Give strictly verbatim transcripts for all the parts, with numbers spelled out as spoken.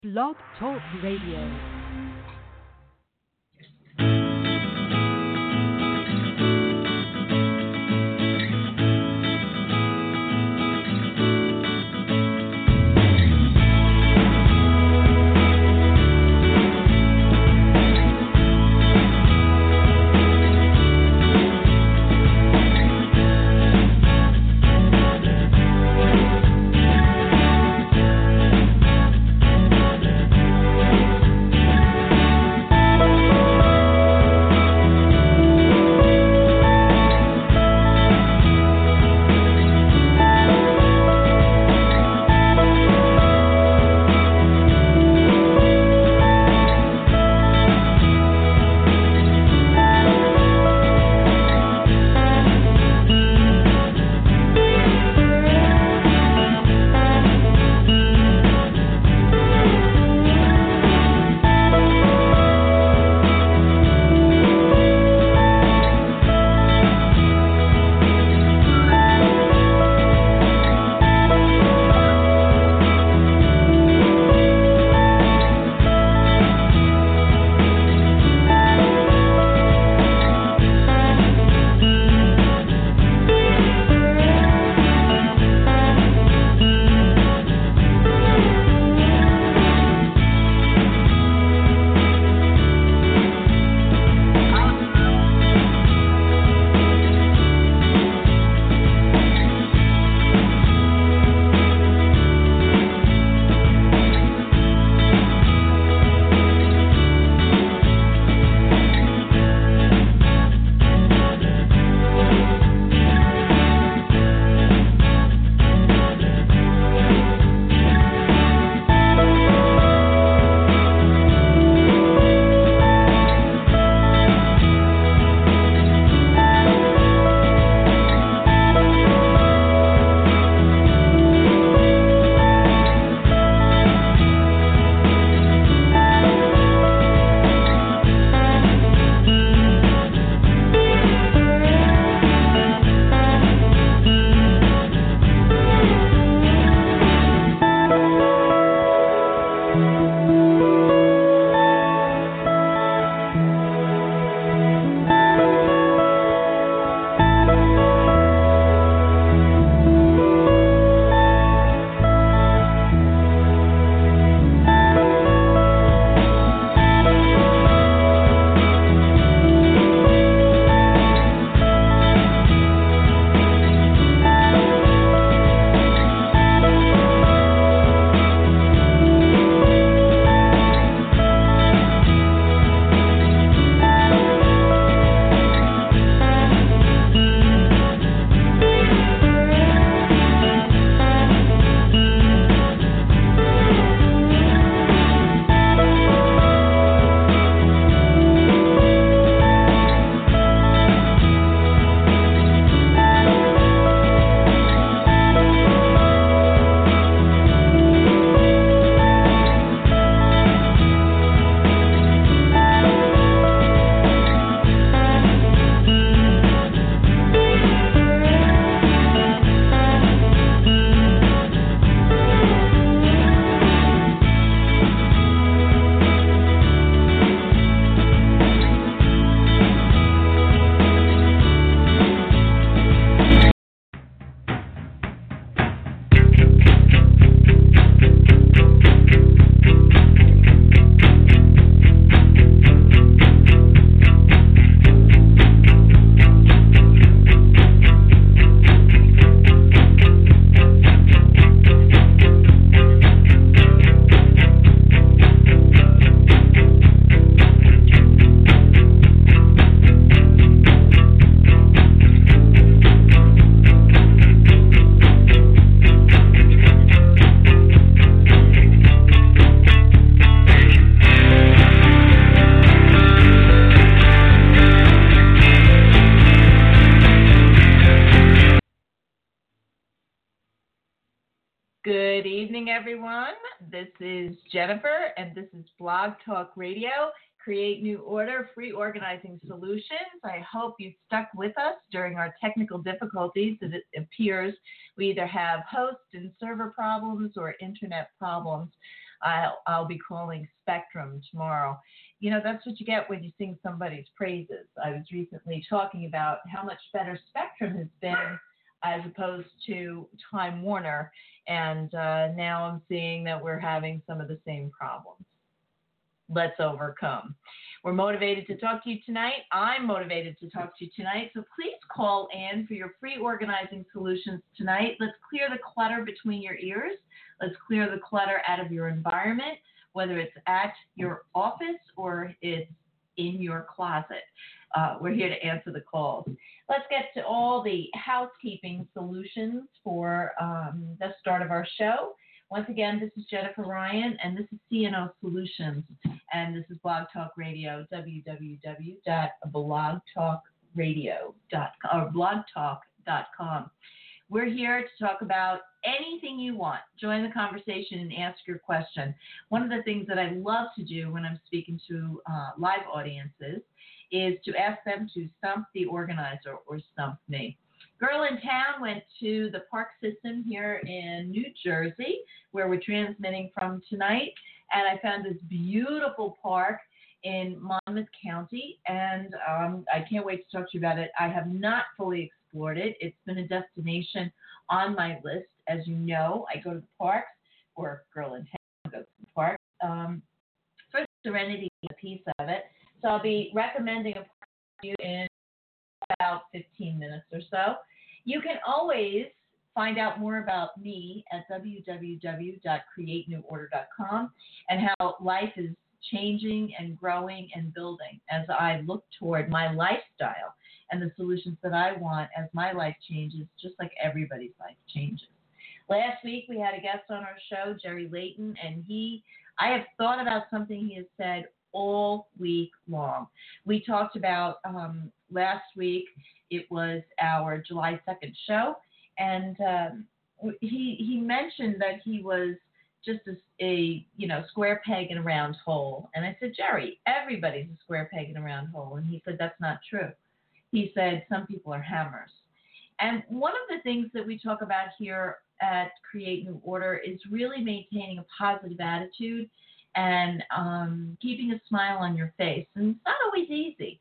Blog Talk Radio. Good evening, everyone. This is Jennifer, and this is Blog Talk Radio, Create New Order, Free Organizing Solutions. I hope you stuck with us during our technical difficulties. As it appears we either have host and server problems or internet problems. I'll, I'll be calling Spectrum tomorrow. You know, that's what you get when you sing somebody's praises. I was recently talking about how much better Spectrum has been as opposed to Time Warner, and uh, now I'm seeing that we're having some of the same problems. Let's overcome. We're motivated to talk to you tonight. I'm motivated to talk to you tonight. So please call in for your free organizing solutions tonight. Let's clear the clutter between your ears. Let's clear the clutter out of your environment, whether it's at your office or it's in your closet. Uh, we're here to answer the calls. Let's get to all the housekeeping solutions for um, the start of our show. Once again, this is Jennifer Ryan, and this is C N O Solutions, and this is Blog Talk Radio, w w w dot blog talk radio dot com, or blog talk dot com. We're here to talk about anything you want. Join the conversation and ask your question. One of the things that I love to do when I'm speaking to uh, live audiences is to ask them to stump the organizer or stump me. Girl in Town went to the park system here in New Jersey, where we're transmitting from tonight, and I found this beautiful park in Monmouth County, and um, I can't wait to talk to you about it. I have not fully explored it. It's been a destination on my list. As you know, I go to the parks, or Girl in Town goes to the park, um, for serenity, a piece of it. So I'll be recommending a park to you in about fifteen minutes or so. You can always find out more about me at w w w dot create new order dot com and how life is changing and growing and building as I look toward my lifestyle and the solutions that I want as my life changes, just like everybody's life changes. Last week we had a guest on our show, Jerry Layton, and he, I have thought about something he has said all week long. We talked about um, last week, it was our July second show, and um, he he mentioned that he was just a, a, you know, square peg in a round hole. And I said, Jerry, everybody's a square peg in a round hole. And he said, that's not true. He said, some people are hammers. And one of the things that we talk about here at Create New Order is really maintaining a positive attitude and um, keeping a smile on your face. And it's not always easy.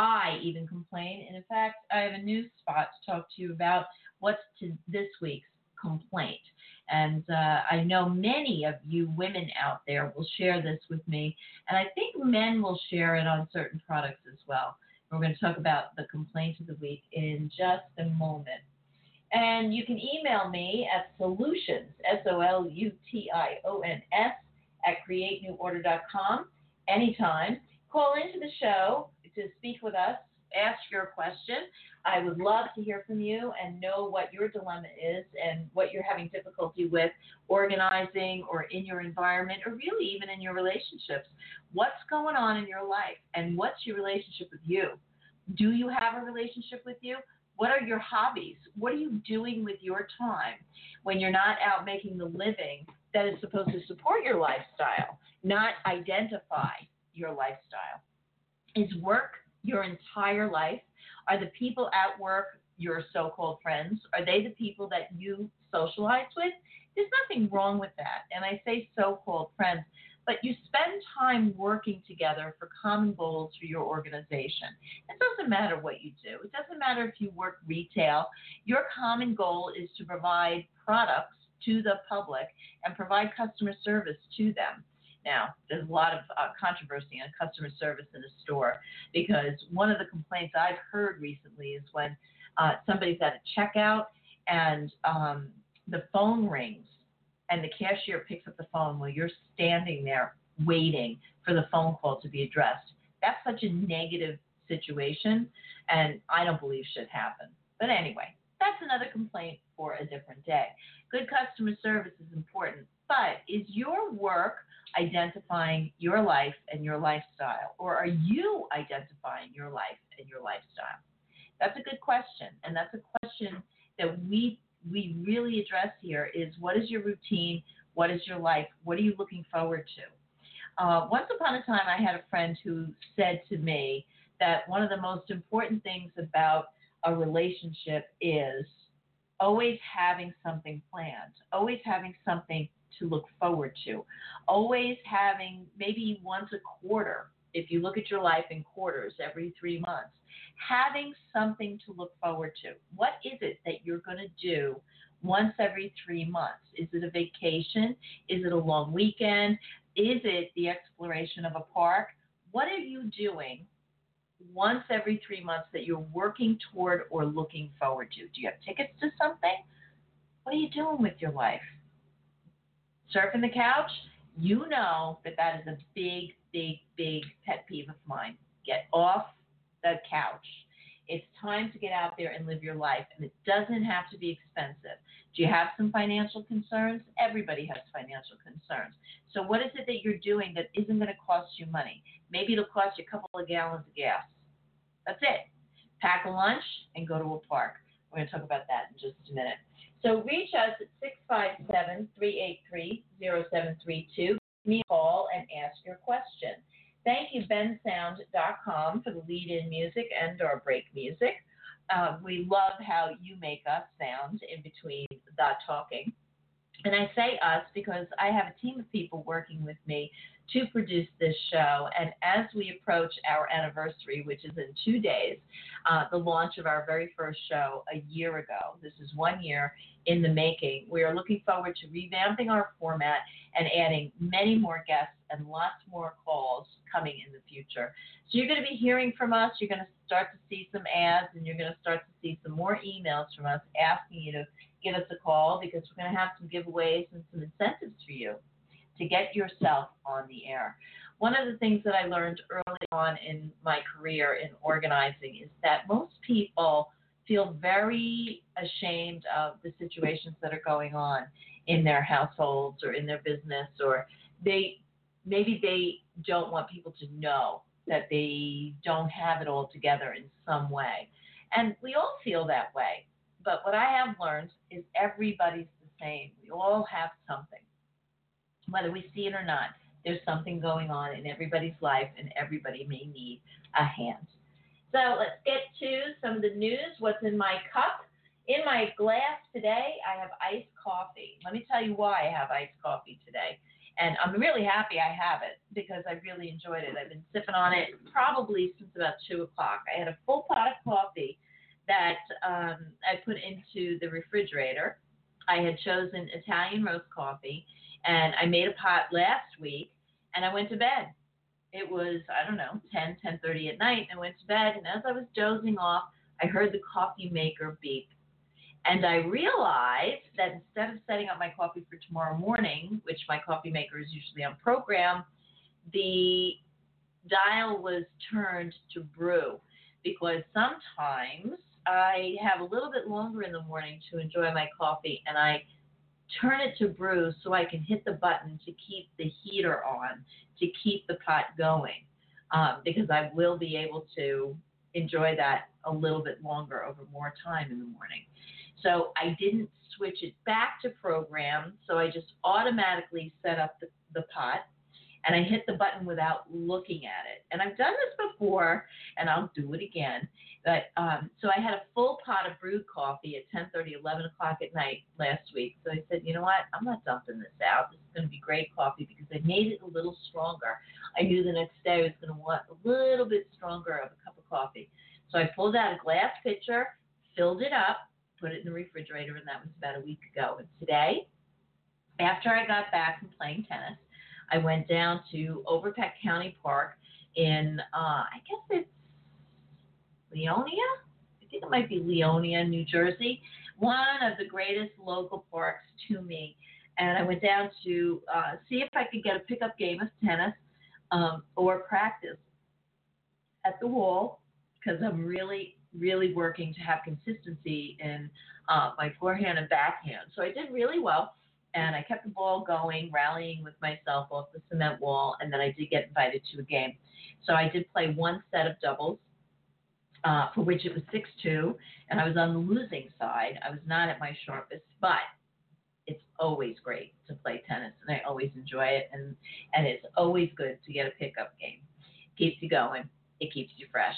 I even complain. And in fact, I have a new spot to talk to you about what's to this week's complaint. And uh, I know many of you women out there will share this with me. And I think men will share it on certain products as well. We're going to talk about the complaint of the week in just a moment. And you can email me at solutions, S O L U T I O N S, at create new order dot com anytime. Call into the show to speak with us, ask your question. I would love to hear from you and know what your dilemma is and what you're having difficulty with organizing or in your environment or really even in your relationships. What's going on in your life and what's your relationship with you? Do you have a relationship with you? What are your hobbies? What are you doing with your time when you're not out making the living that is supposed to support your lifestyle, not identify your lifestyle? Is work your entire life? Are the people at work your so-called friends? Are they the people that you socialize with? There's nothing wrong with that. And I say so-called friends, but you spend time working together for common goals for your organization. It doesn't matter what you do. It doesn't matter if you work retail. Your common goal is to provide products to the public and provide customer service to them. Now, there's a lot of uh, controversy on customer service in a store because one of the complaints I've heard recently is when uh, somebody's at a checkout and um, the phone rings and the cashier picks up the phone while you're standing there waiting for the phone call to be addressed. That's such a negative situation, and I don't believe should happen. But anyway, that's another complaint for a different day. Good customer service is important, but is your work identifying your life and your lifestyle, or are you identifying your life and your lifestyle? That's a good question, and that's a question that we we really address here is what is your routine, what is your life, what are you looking forward to? Uh, once upon a time, I had a friend who said to me that one of the most important things about a relationship is always having something planned, always having something to look forward to. Always having maybe once a quarter, if you look at your life in quarters every three months, having something to look forward to. What is it that you're going to do once every three months? Is it a vacation? Is it a long weekend? Is it the exploration of a park? What are you doing once every three months that you're working toward or looking forward to? Do you have tickets to something? What are you doing with your life? Surfing the couch? You know that that is a big, big, big pet peeve of mine. Get off the couch. It's time to get out there and live your life, and it doesn't have to be expensive. Do you have some financial concerns? Everybody has financial concerns. So what is it that you're doing that isn't going to cost you money? Maybe it'll cost you a couple of gallons of gas. That's it. Pack a lunch and go to a park. We're going to talk about that in just a minute. So reach us at six five seven, three eight three, zero seven three two. Give me a call and ask your question. Thank you, ben sound dot com, for the lead-in music and our break music. Uh, we love how you make us sound in between the talking. And I say us because I have a team of people working with me to produce this show. And as we approach our anniversary, which is in two days, uh, the launch of our very first show a year ago, this is one year in the making, we are looking forward to revamping our format and adding many more guests and lots more calls coming in the future. So you're going to be hearing from us. You're going to start to see some ads, and you're going to start to see some more emails from us asking you to give us a call, because we're going to have some giveaways and some incentives for you to get yourself on the air. One of the things that I learned early on in my career in organizing is that most people feel very ashamed of the situations that are going on in their households or in their business, or they maybe they don't want people to know that they don't have it all together in some way. And we all feel that way. But what I have learned is everybody's the same. We all have something. Whether we see it or not, there's something going on in everybody's life, and everybody may need a hand. So let's get to some of the news. What's in my cup? In my glass today, I have iced coffee. Let me tell you why I have iced coffee today. And I'm really happy I have it, because I really enjoyed it. I've been sipping on it probably since about two o'clock. I had a full pot of coffee that um, I put into the refrigerator. I had chosen Italian roast coffee, and I made a pot last week, and I went to bed. It was, I don't know, ten, ten thirty at night, and I went to bed, and as I was dozing off, I heard the coffee maker beep. And I realized that instead of setting up my coffee for tomorrow morning, which my coffee maker is usually on program, the dial was turned to brew, because sometimes I have a little bit longer in the morning to enjoy my coffee, and I turn it to brew so I can hit the button to keep the heater on, to keep the pot going, um, because I will be able to enjoy that a little bit longer over more time in the morning. So I didn't switch it back to program, so I just automatically set up the, the pot, and I hit the button without looking at it. And I've done this before, and I'll do it again. But um, so I had a full pot of brewed coffee at ten thirty, eleven o'clock at night last week. So I said, you know what, I'm not dumping this out. This is going to be great coffee, because I made it a little stronger. I knew the next day I was going to want a little bit stronger of a cup of coffee. So I pulled out a glass pitcher, filled it up, put it in the refrigerator, and that was about a week ago. And today, after I got back from playing tennis, I went down to Overpeck County Park in, uh, I guess it's Leonia? I think it might be Leonia, New Jersey, one of the greatest local parks to me. And I went down to uh, see if I could get a pickup game of tennis um, or practice at the wall, because I'm really really working to have consistency in uh, my forehand and backhand. So I did really well, and I kept the ball going, rallying with myself off the cement wall, and then I did get invited to a game. So I did play one set of doubles, uh, for which it was six two, and I was on the losing side. I was not at my sharpest, but it's always great to play tennis, and I always enjoy it, and, and it's always good to get a pickup game. Keeps you going. It keeps you fresh.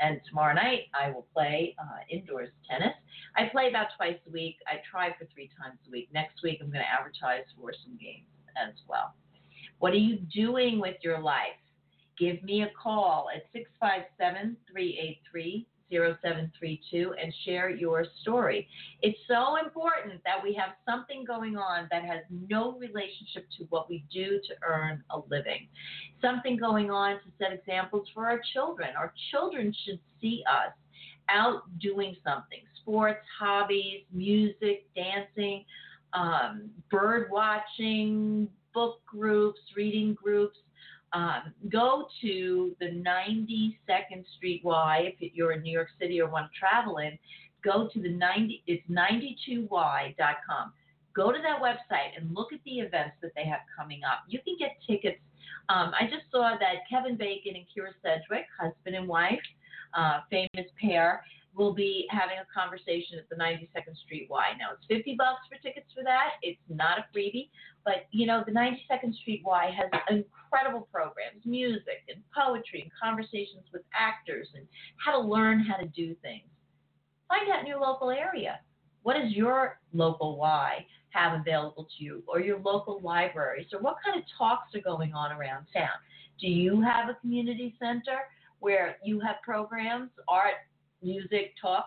And tomorrow night, I will play uh, indoors tennis. I play about twice a week. I try for three times a week. Next week, I'm going to advertise for some games as well. What are you doing with your life? Give me a call at six five seven, three eight three, zero seven three two and share your story. It's so important that we have something going on that has no relationship to what we do to earn a living. Something going on to set examples for our children. Our children should see us out doing something. Sports, hobbies, music, dancing, um, bird watching, book groups, reading groups. Um, go to the ninety-second Street Y if you're in New York City or want to travel in. Go to the ninety, it's ninety-two Y dot com. Go to that website and look at the events that they have coming up. You can get tickets. Um, I just saw that Kevin Bacon and Kira Sedgwick, husband and wife, uh, famous pair, will be having a conversation at the ninety-second Street Y. Now, it's fifty bucks for tickets for that. It's not a freebie. But, you know, the ninety-second Street Y has incredible programs, music and poetry and conversations with actors and how to learn how to do things. Find out in your local area. What does your local Y have available to you, or your local libraries, or what kind of talks are going on around town? Do you have a community center where you have programs, art, music, talks,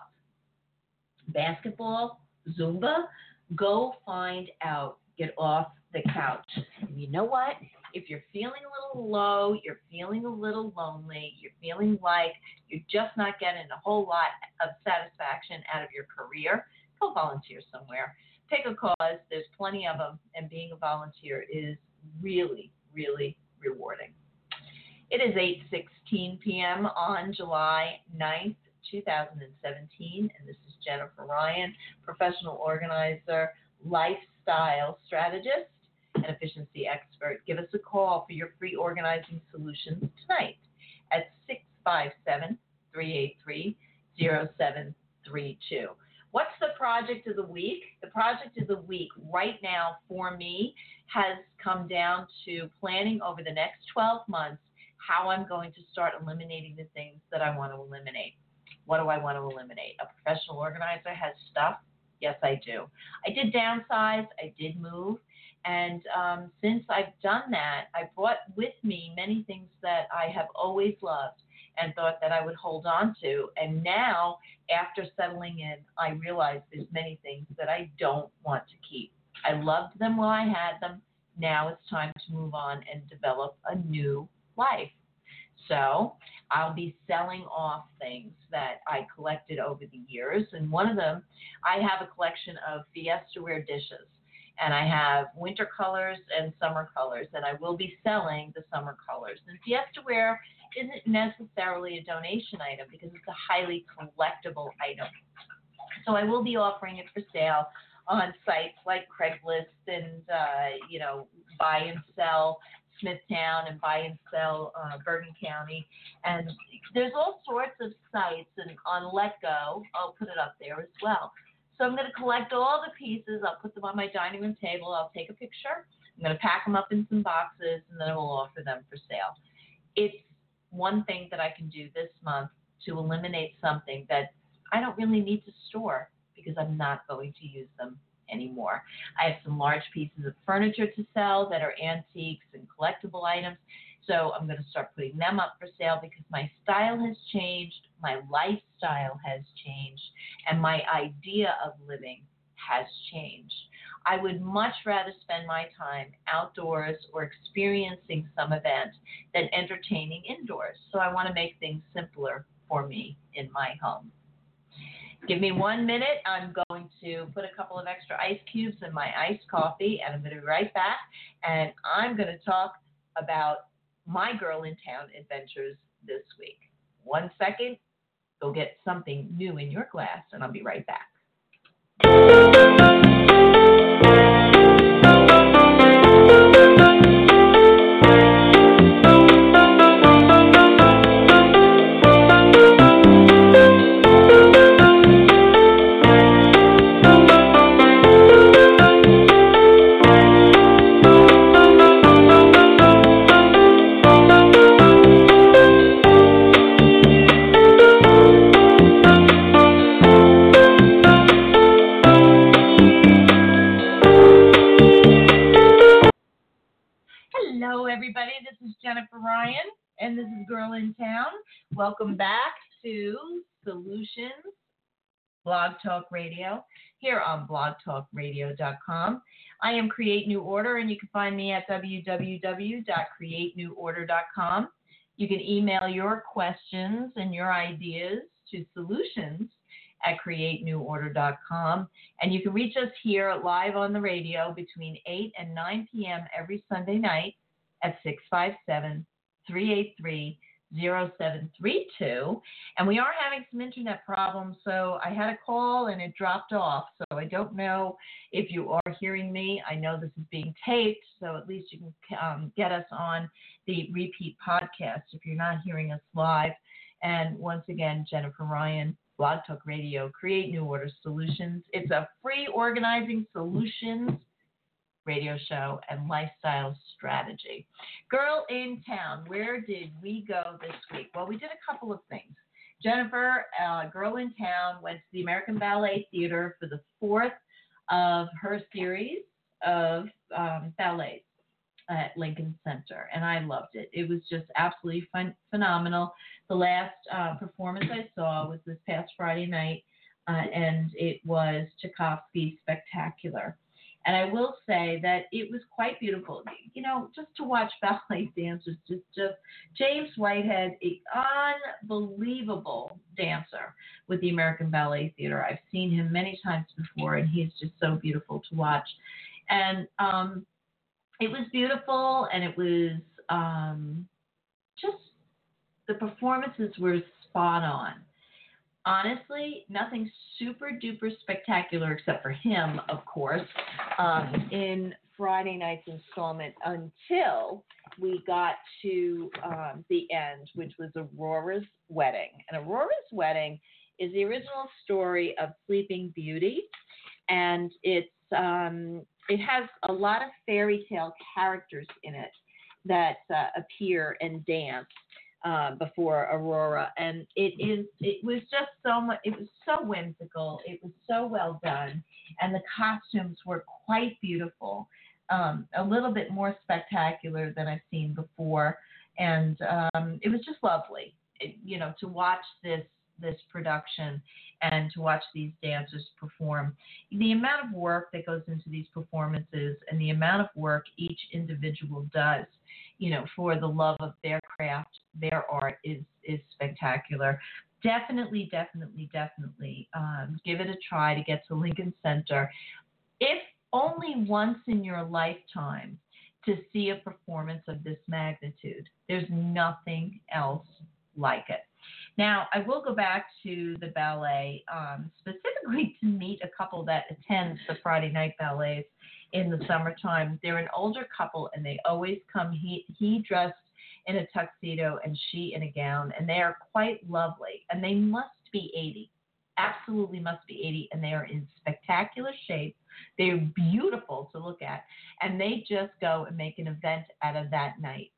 basketball, Zumba? Go find out. Get off the couch. And you know what? If you're feeling a little low, you're feeling a little lonely, you're feeling like you're just not getting a whole lot of satisfaction out of your career, go volunteer somewhere. Pick a cause. There's plenty of them, and being a volunteer is really, really rewarding. It is eight sixteen p.m. on July ninth, two thousand seventeen, and this is Jennifer Ryan, professional organizer, lifestyle strategist, and efficiency expert. Give us a call for your free organizing solutions tonight at six five seven, three eight three, zero seven three two. What's the project of the week? The project of the week right now for me has come down to planning over the next twelve months how I'm going to start eliminating the things that I want to eliminate. What do I want to eliminate? A professional organizer has stuff. Yes, I do. I did downsize. I did move. And um, since I've done that, I brought with me many things that I have always loved and thought that I would hold on to. And now, after settling in, I realize there's many things that I don't want to keep. I loved them while I had them. Now it's time to move on and develop a new life. So I'll be selling off things that I collected over the years. And one of them, I have a collection of Fiestaware dishes. And I have winter colors and summer colors. And I will be selling the summer colors. And Fiestaware isn't necessarily a donation item because it's a highly collectible item. So I will be offering it for sale on sites like Craigslist and, uh, you know, buy and sell Smithtown and buy and sell uh, Bergen County. And there's all sorts of sites, and on LetGo, I'll put it up there as well. So I'm going to collect all the pieces. I'll put them on my dining room table. I'll take a picture. I'm going to pack them up in some boxes, and then I will offer them for sale. It's one thing that I can do this month to eliminate something that I don't really need to store because I'm not going to use them anymore. I have some large pieces of furniture to sell that are antiques and collectible items. So I'm going to start putting them up for sale because my style has changed, my lifestyle has changed, and my idea of living has changed. I would much rather spend my time outdoors or experiencing some event than entertaining indoors. So I want to make things simpler for me in my home. Give me one minute. I'm going to put a couple of extra ice cubes in my iced coffee, and I'm going to be right back. And I'm going to talk about my Girl in Town adventures this week. One second. Go get something new in your glass, and I'll be right back. Jennifer Ryan, and this is Girl in Town. Welcome back to Solutions Blog Talk Radio here on blog talk radio dot com. I am Create New Order, and you can find me at w w w dot create new order dot com. You can email your questions and your ideas to solutions at create new order dot com. And you can reach us here live on the radio between eight and nine p.m. every Sunday night at six five seven, three eight three, zero seven three two. And we are having some internet problems, so I had a call and it dropped off. So I don't know if you are hearing me. I know this is being taped, so at least you can um, get us on the repeat podcast if you're not hearing us live. And once again, Jennifer Ryan, Blog Talk Radio, Create New Order Solutions. It's a free organizing solutions radio show and lifestyle strategy. Girl in Town, where did we go this week? Well, we did a couple of things. Jennifer, uh, Girl in Town, went to the American Ballet Theater for the fourth of her series of um, ballets at Lincoln Center, and I loved it. It was just absolutely fun, phenomenal. The last uh, performance I saw was this past Friday night, uh, and it was Tchaikovsky's Spectacular. And I will say that it was quite beautiful. You know, just to watch ballet dancers, just, just James Whitehead, an unbelievable dancer with the American Ballet Theater. I've seen him many times before, and he's just so beautiful to watch. And um, it was beautiful, and it was um, just, the performances were spot on. Honestly, nothing super duper spectacular except for him, of course, um, in Friday night's installment until we got to um, the end, which was Aurora's wedding. And Aurora's wedding is the original story of Sleeping Beauty, and it's um, it has a lot of fairy tale characters in it that uh, appear and dance uh, before Aurora, and it is it was just so much. It was so whimsical. It was so well done, and the costumes were quite beautiful. Um, a little bit more spectacular than I've seen before, and um, it was just lovely, it, you know, to watch this this production and to watch these dancers perform. The amount of work that goes into these performances and the amount of work each individual does, you know, for the love of their craft, their art is is spectacular. Definitely, definitely, definitely um, give it a try to get to Lincoln Center. If only once in your lifetime to see a performance of this magnitude. There's nothing else like it. Now, I will go back to the ballet, um, specifically to meet a couple that attends the Friday night ballets in the summertime. They're an older couple, and they always come, he, he dressed in a tuxedo and she in a gown, and they are quite lovely, and they must be eighty. Absolutely must be eighty, and they are in spectacular shape. They're beautiful to look at, and they just go and make an event out of that night.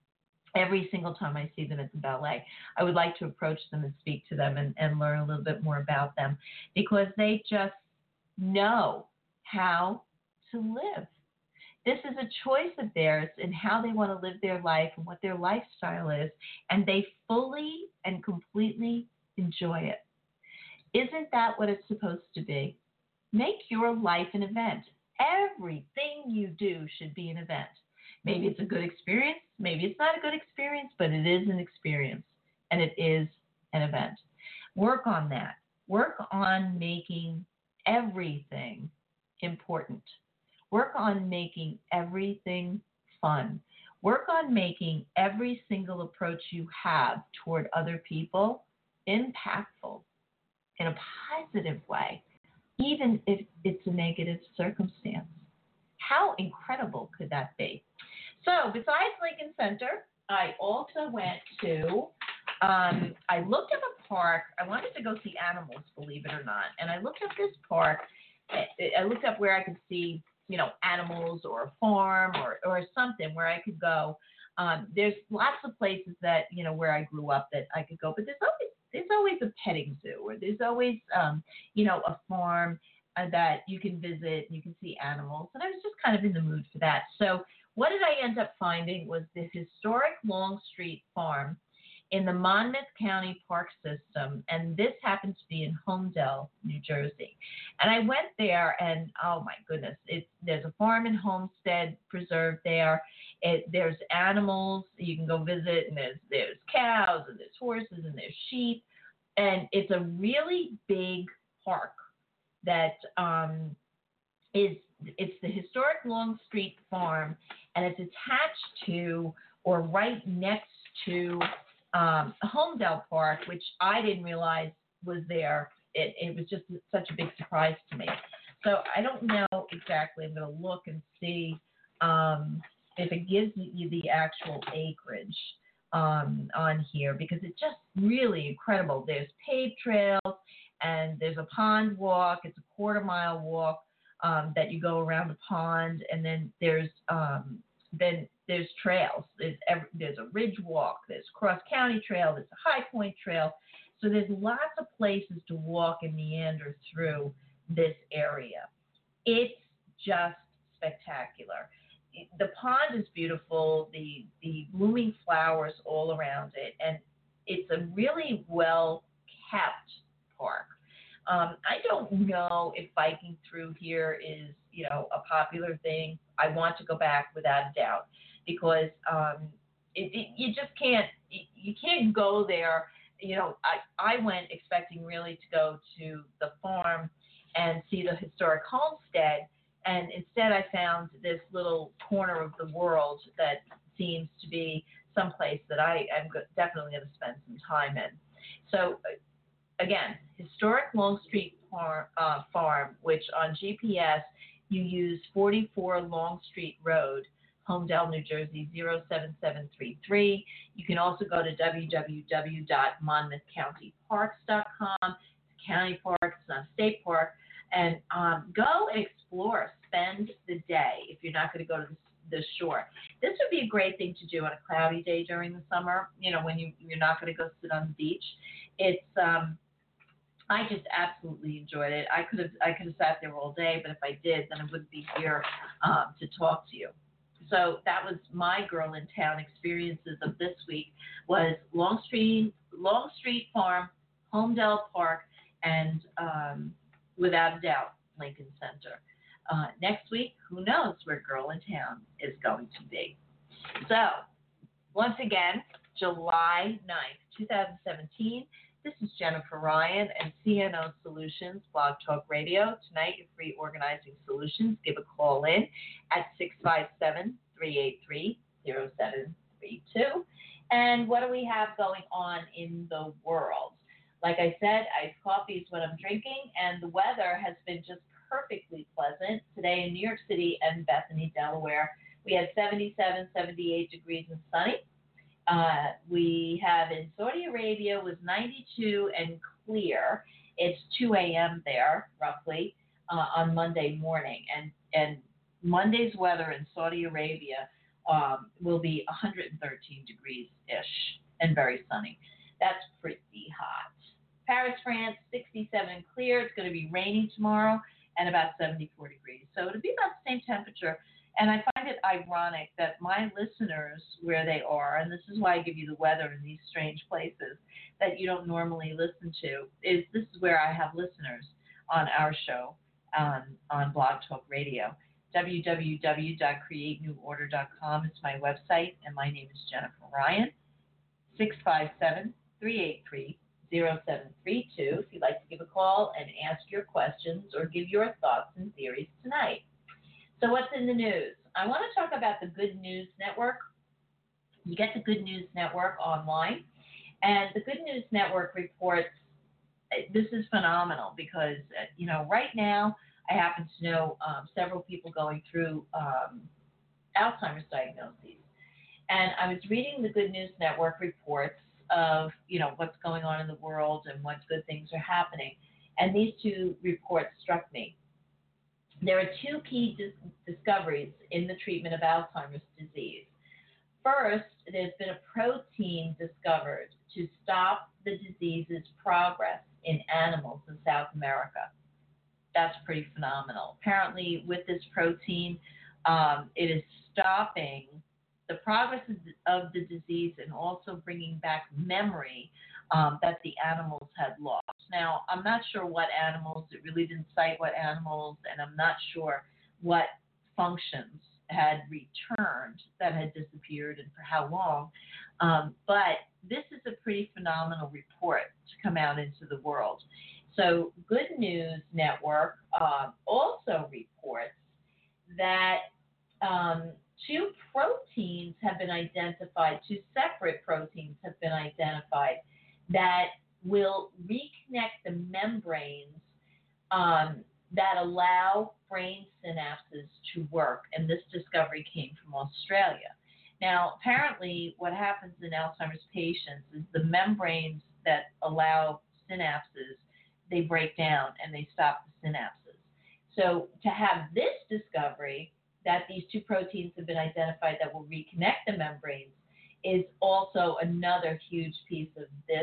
Every single time I see them at the ballet, I would like to approach them and speak to them and, and learn a little bit more about them, because they just know how to live. This is a choice of theirs in how they want to live their life and what their lifestyle is, and they fully and completely enjoy it. Isn't that what it's supposed to be? Make your life an event. Everything you do should be an event. Maybe it's a good experience. Maybe it's not a good experience, but it is an experience, and it is an event. Work on that. Work on making everything important. Work on making everything fun. Work on making every single approach you have toward other people impactful in a positive way, even if it's a negative circumstance. How incredible could that be? So besides Lincoln Center, I also went to, um, I looked up a park. I wanted to go see animals, believe it or not. And I looked up this park. I looked up where I could see, you know, animals or a farm or, or something where I could go. Um, there's lots of places that, you know, where I grew up that I could go, but there's always, there's always a petting zoo, or there's always, um, you know, a farm uh, that you can visit, you can see animals. And I was just kind of in the mood for that. So what did I end up finding was the historic Longstreet Farm in the Monmouth County Park System, and this happens to be in Homedale, New Jersey. And I went there, and oh my goodness, it's there's a farm and homestead preserve there. It, there's animals you can go visit, and there's there's cows, and there's horses, and there's sheep, and it's a really big park that um, is it's the historic Longstreet Farm, and it's attached to or right next to um, Homedale Park, which I didn't realize was there. It, it was just such a big surprise to me. So I don't know exactly. I'm going to look and see um, if it gives you the actual acreage um, on here, because it's just really incredible. There's paved trails, and there's a pond walk. It's a quarter mile walk um, that you go around the pond, and then there's um, then there's trails. There's every, there's a ridge walk. There's cross county trail. There's a High Point trail. So there's lots of places to walk and meander through this area. It's just spectacular. The pond is beautiful. The the blooming flowers all around it, and it's a really well kept park. Um, I don't know if biking through here is, you know, a popular thing. I want to go back without a doubt, because um, it, it, you just can't, you can't go there. You know, I, I went expecting really to go to the farm and see the historic homestead, and instead I found this little corner of the world that seems to be someplace that I am definitely going to spend some time in. So, again, historic Longstreet Farm, uh, Farm, which on G P S you use forty-four Longstreet Road, Homedale, New Jersey, zero seven seven three three. You can also go to w w w dot monmouth county parks dot com. It's a county park, it's not a state park. And um, go and explore. Spend the day if you're not going to go to the, the shore. This would be a great thing to do on a cloudy day during the summer, you know, when you, you're not going to go sit on the beach. It's um, I just absolutely enjoyed it. I could have I could have sat there all day, but if I did, then I wouldn't be here um, to talk to you. So that was my Girl in Town experiences of this week, was Longstreet Longstreet Farm, Homedale Park, and um, without a doubt, Lincoln Center. Uh, next week, who knows where Girl in Town is going to be. So, once again, July ninth, twenty seventeen. This is Jennifer Ryan and C N O Solutions, Blog Talk Radio. Tonight, your free organizing solutions. Give a call in at six five seven, three eight three, zero seven three two. And what do we have going on in the world? Like I said, iced coffee is what I'm drinking, and the weather has been just perfectly pleasant. Today in New York City and Bethany, Delaware, we had seventy-seven, seventy-eight degrees and sunny. Uh, we have in Saudi Arabia was ninety-two and clear. It's two a.m. there, roughly, uh, on Monday morning. And, and Monday's weather in Saudi Arabia um, will be one hundred thirteen degrees-ish and very sunny. That's pretty hot. Paris, France, sixty-seven and clear. It's going to be raining tomorrow and about seventy-four degrees. So it'll be about the same temperature. And I find it ironic that my listeners, where they are, and this is why I give you the weather in these strange places that you don't normally listen to, is this is where I have listeners on our show um, on Blog Talk Radio. w w w dot create new order dot com is my website, and my name is Jennifer Ryan. six five seven, three eight three, zero seven three two if you'd like to give a call and ask your questions or give your thoughts and theories tonight. So what's in the news? I want to talk about the Good News Network. You get the Good News Network online, and the Good News Network reports, this is phenomenal because, you know, right now I happen to know um, several people going through um, Alzheimer's diagnoses. And I was reading the Good News Network reports of, you know, what's going on in the world and what good things are happening. And these two reports struck me. There are two key dis- discoveries in the treatment of Alzheimer's disease. First, there's been a protein discovered to stop the disease's progress in animals in South America. That's pretty phenomenal. Apparently, with this protein, um, it is stopping the progress of the disease and also bringing back memory um, that the animals had lost. Now, I'm not sure what animals, it really didn't cite what animals, and I'm not sure what functions had returned that had disappeared and for how long. Um, but this is a pretty phenomenal report to come out into the world. So Good News Network uh, also reports that um, two proteins have been identified, two separate proteins have been identified that will reconnect the membranes um, that allow brain synapses to work. And this discovery came from Australia. Now, apparently, what happens in Alzheimer's patients is the membranes that allow synapses, they break down and they stop the synapses. So to have this discovery that these two proteins have been identified that will reconnect the membranes is also another huge piece of this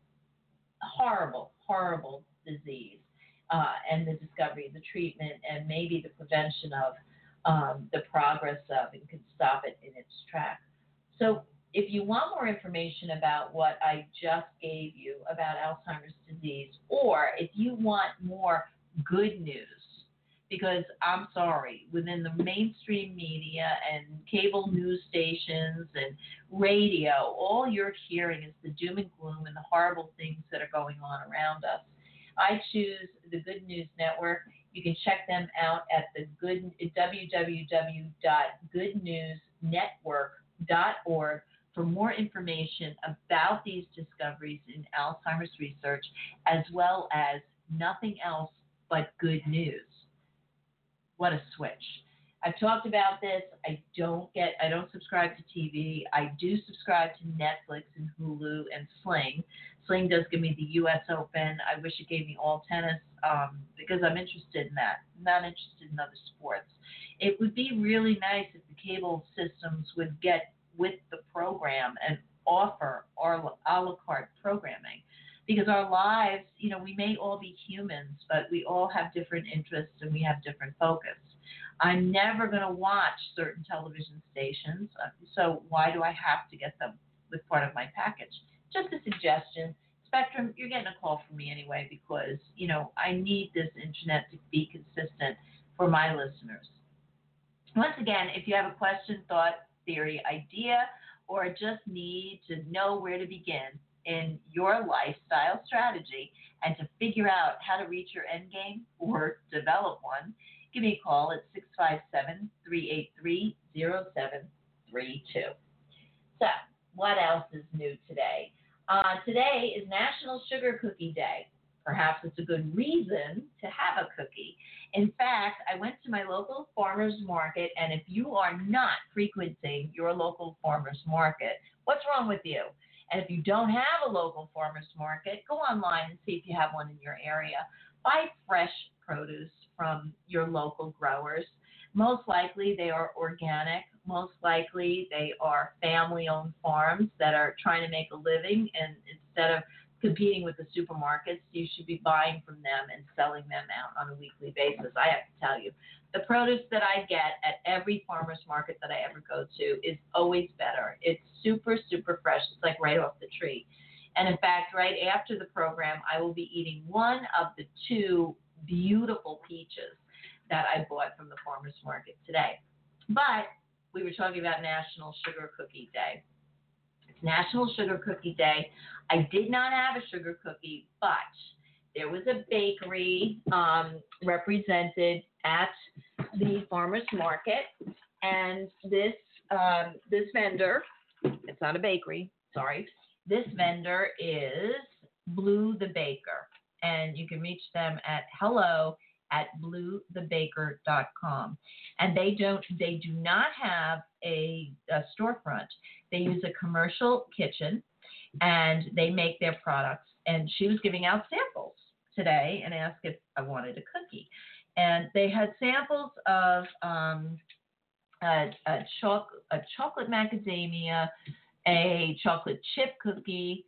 horrible, horrible disease uh, and the discovery, the treatment, and maybe the prevention of um, the progress of and can stop it in its track. So if you want more information about what I just gave you about Alzheimer's disease, or if you want more good news, because I'm sorry, within the mainstream media and cable news stations and radio, all you're hearing is the doom and gloom and the horrible things that are going on around us. I choose the Good News Network. You can check them out at the good w w w dot good news network dot org for more information about these discoveries in Alzheimer's research, as well as nothing else but good news. What a switch. I've talked about this. I don't get, I don't subscribe to T V. I do subscribe to Netflix and Hulu and Sling. Sling does give me the U S Open. I wish it gave me all tennis um, because I'm interested in that. I'm not interested in other sports. It would be really nice if the cable systems would get with the program and offer our a la carte programming. Because our lives, you know, we may all be humans, but we all have different interests and we have different focus. I'm never going to watch certain television stations, so why do I have to get them with part of my package? Just a suggestion. Spectrum, you're getting a call from me anyway because, you know, I need this internet to be consistent for my listeners. Once again, if you have a question, thought, theory, idea, or just need to know where to begin in your lifestyle strategy and to figure out how to reach your end game or develop one, give me a call at six five seven, three eight three, zero seven three two. So what else is new today? Uh, today is National Sugar Cookie Day. Perhaps it's a good reason to have a cookie. In fact, I went to my local farmer's market, and if you are not frequenting your local farmer's market, what's wrong with you? And if you don't have a local farmer's market, go online and see if you have one in your area. Buy fresh produce from your local growers. Most likely they are organic. Most likely they are family-owned farms that are trying to make a living, and instead of competing with the supermarkets, you should be buying from them and selling them out on a weekly basis. I have to tell you, the produce that I get at every farmer's market that I ever go to is always better. It's super, super fresh. It's like right off the tree. And in fact, right after the program, I will be eating one of the two beautiful peaches that I bought from the farmer's market today. But we were talking about National Sugar Cookie Day. It's National Sugar Cookie Day. I did not have a sugar cookie, but there was a bakery um, represented at the farmer's market, and this um, this vendor, it's not a bakery, sorry, this vendor is Blue the Baker, and you can reach them at hello at blue the baker dot com. And they don't, they do not have a, a storefront. They use a commercial kitchen, and they make their products. And she was giving out samples today and asked if I wanted a cookie. And they had samples of um, a, a, choc- a chocolate macadamia, a chocolate chip cookie,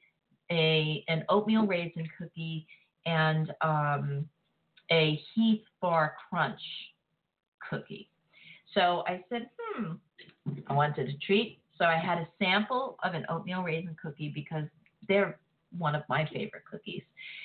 a an oatmeal raisin cookie, and um, a Heath Bar Crunch cookie. So I said, hmm, I wanted a treat. So I had a sample of an oatmeal raisin cookie because they're one of my favorite cookies.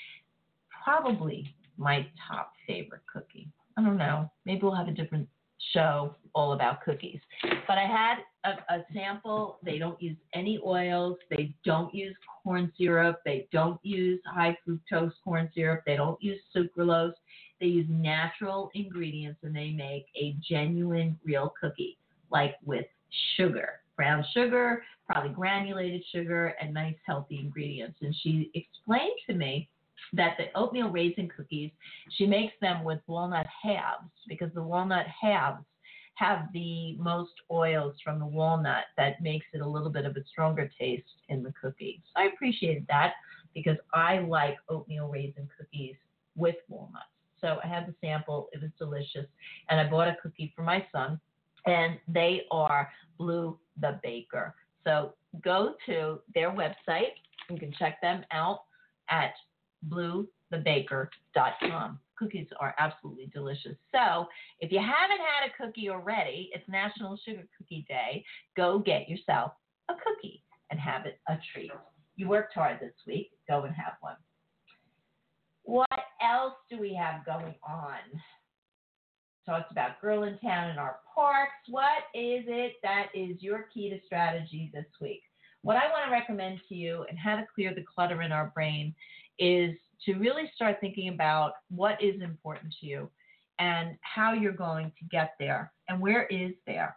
Probably my top favorite cookie. I don't know. Maybe we'll have a different show all about cookies. But I had a, a sample. They don't use any oils. They don't use corn syrup. They don't use high fructose corn syrup. They don't use sucralose. They use natural ingredients, and they make a genuine, real cookie, like with sugar, brown sugar, probably granulated sugar, and nice, healthy ingredients. And she explained to me that the oatmeal raisin cookies, she makes them with walnut halves because the walnut halves have the most oils from the walnut that makes it a little bit of a stronger taste in the cookie. So I appreciated that because I like oatmeal raisin cookies with walnuts. So I had the sample. It was delicious. And I bought a cookie for my son, and they are Blue the Baker. So go to their website. You can check them out at blue the baker dot com. Cookies are absolutely delicious. So if you haven't had a cookie already, it's National Sugar Cookie Day. Go get yourself a cookie and have it a treat. You worked hard this week. Go and have one. What else do we have going on? Talked about Girl in Town in our parks. What is it that is your key to strategy this week? What I want to recommend to you and how to clear the clutter in our brain is to really start thinking about what is important to you and how you're going to get there and where is there.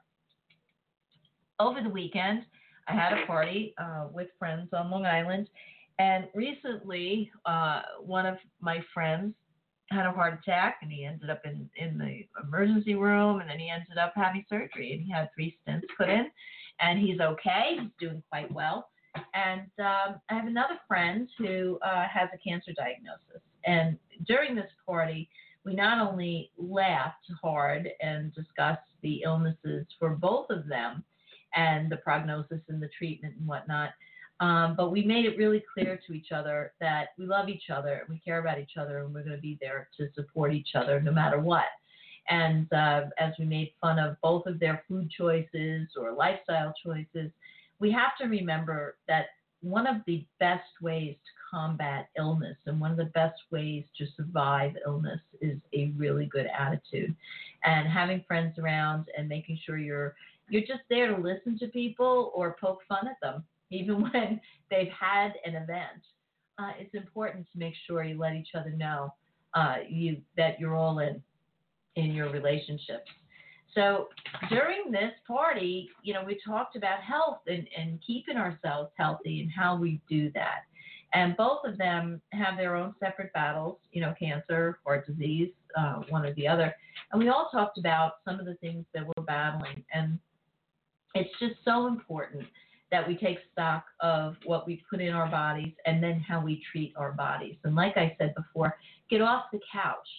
Over the weekend, I had a party uh, with friends on Long Island, and recently uh, one of my friends had a heart attack, and he ended up in, in the emergency room, and then he ended up having surgery, and he had three stents put in, and he's okay. He's doing quite well. And um, I have another friend who uh, has a cancer diagnosis. And during this party, we not only laughed hard and discussed the illnesses for both of them and the prognosis and the treatment and whatnot, um, but we made it really clear to each other that we love each other, we care about each other, and we're going to be there to support each other no matter what. And uh, as we made fun of both of their food choices or lifestyle choices, we have to remember that one of the best ways to combat illness and one of the best ways to survive illness is a really good attitude. And having friends around and making sure you're you're just there to listen to people or poke fun at them, even when they've had an event. Uh, it's important to make sure you let each other know uh, you that you're all in in your relationships. So during this party, you know, we talked about health and, and keeping ourselves healthy and how we do that. And both of them have their own separate battles, you know, cancer, heart disease, uh, one or the other. And we all talked about some of the things that we're battling. And it's just so important that we take stock of what we put in our bodies and then how we treat our bodies. And like I said before, get off the couch.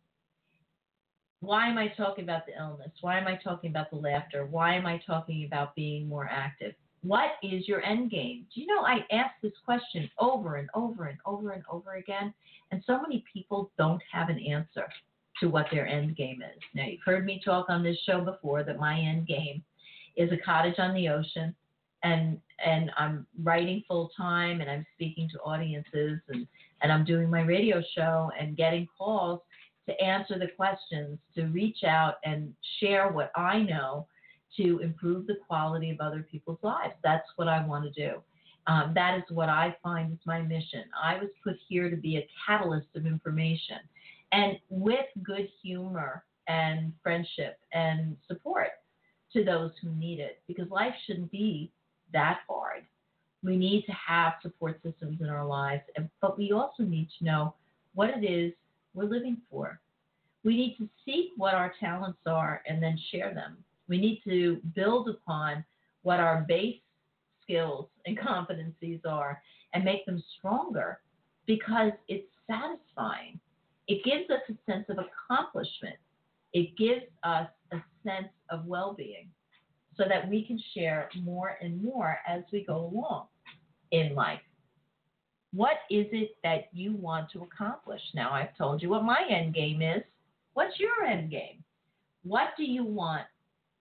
Why am I talking about the illness? Why am I talking about the laughter? Why am I talking about being more active? What is your end game? Do you know I ask this question over and over and over and over again, and so many people don't have an answer to what their end game is. Now, you've heard me talk on this show before that my end game is a cottage on the ocean, and and I'm writing full time, and I'm speaking to audiences, and, and I'm doing my radio show and getting calls to answer the questions, to reach out and share what I know to improve the quality of other people's lives. That's what I want to do. Um, that is what I find is my mission. I was put here to be a catalyst of information, and with good humor and friendship and support to those who need it, because life shouldn't be that hard. We need to have support systems in our lives, but we also need to know what it is we're living for. We need to seek what our talents are and then share them. We need to build upon what our base skills and competencies are and make them stronger because it's satisfying. It gives us a sense of accomplishment. It gives us a sense of well-being so that we can share more and more as we go along in life. What is it that you want to accomplish? Now, I've told you what my end game is. What's your end game? What do you want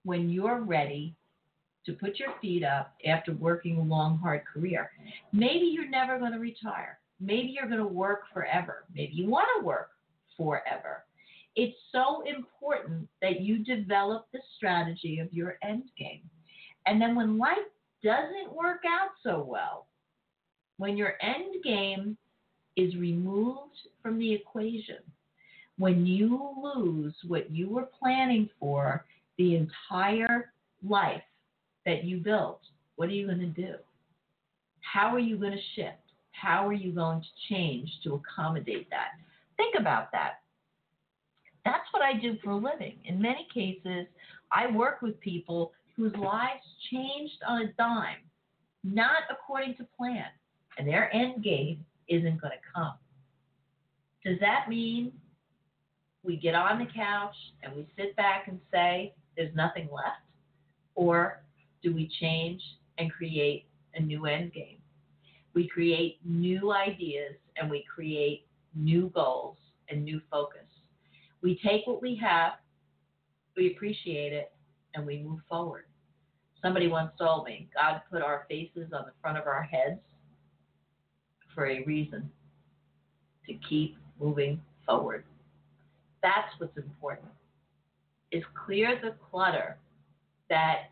when you're ready to put your feet up after working a long, hard career. Maybe you're never going to retire. Maybe you're going to work forever. Maybe you want to work forever. It's so important that you develop the strategy of your end game. And then when life doesn't work out so well, when your end game is removed from the equation, when you lose what you were planning for the entire life that you built, what are you going to do? How are you going to shift? How are you going to change to accommodate that? Think about that. That's what I do for a living. In many cases, I work with people whose lives changed on a dime, not according to plan, and their end game isn't going to come. Does that mean we get on the couch and we sit back and say there's nothing left? Or do we change and create a new end game? We create new ideas and we create new goals and new focus. We take what we have, we appreciate it, and we move forward. Somebody once told me, God put our faces on the front of our heads for a reason, to keep moving forward. That's what's important, is clear the clutter that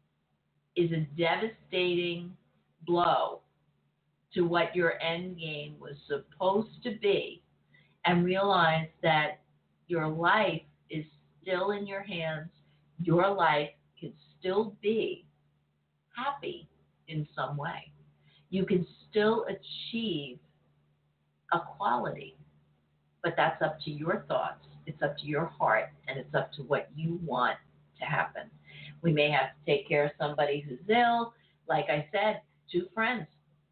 is a devastating blow to what your end game was supposed to be, and realize that your life is still in your hands. Your life can still be happy in some way. You can still achieve equality, but that's up to your thoughts. It's up to your heart, and it's up to what you want to happen. We may have to take care of somebody who's ill. Like I said, two friends,